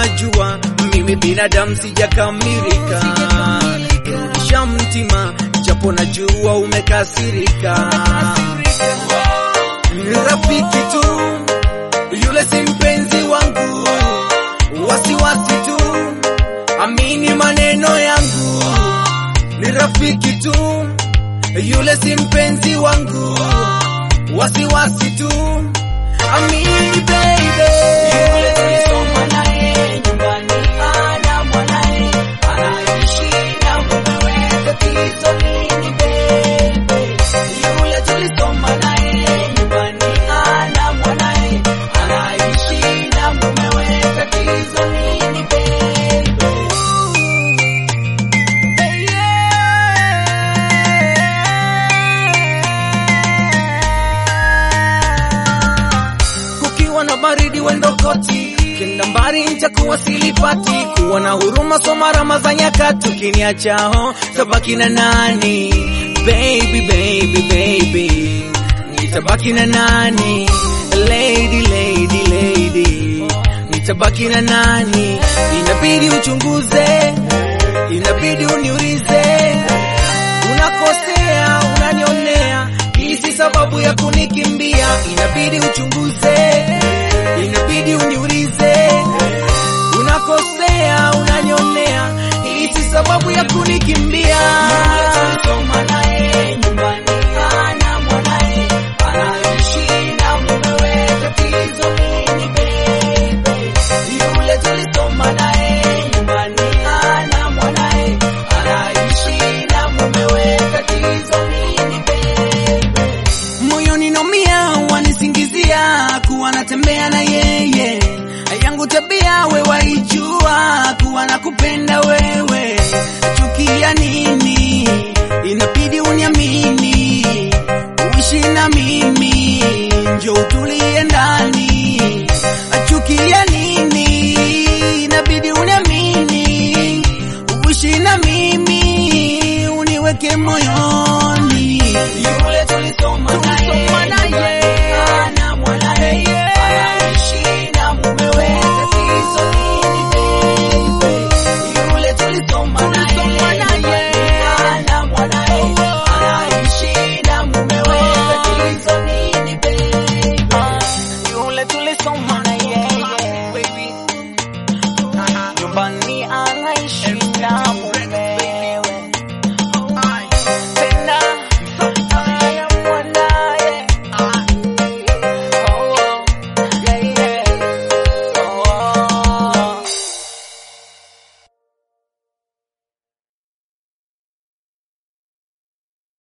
unajua mimi binadamu sijakamilika. Rudisha mtima japo najua umekasirika. Ni rafiki tu, yule si mpenzi wangu. Wasiwasi tu, amini maneno yangu. Ni rafiki tu, yule si mpenzi wangu. Wasiwasi tu, amini baby. Yule tulisoma naye nyumbani ana mwanae, anaishi na mumewe, tatizo nini baby? Yule tulisoma naye nyumbani ana mwanae, anaishi na mumewe, tatizo nini baby? Kukiwa na baridi wendo koti, kenda mbari nitakuwa silipati. Kuwa na huruma soma rama za nyakati, ukiniachaho tabaki na nani? Baby, baby, baby, nitabaki na nani? Lady, lady, lady, nitabaki na nani? Inabidi uchunguze, inabidi uniulize. Unakosea, unanionea, hii si sababu ya kunikimbia. Inabidi uchunguze, inabidi uniulize.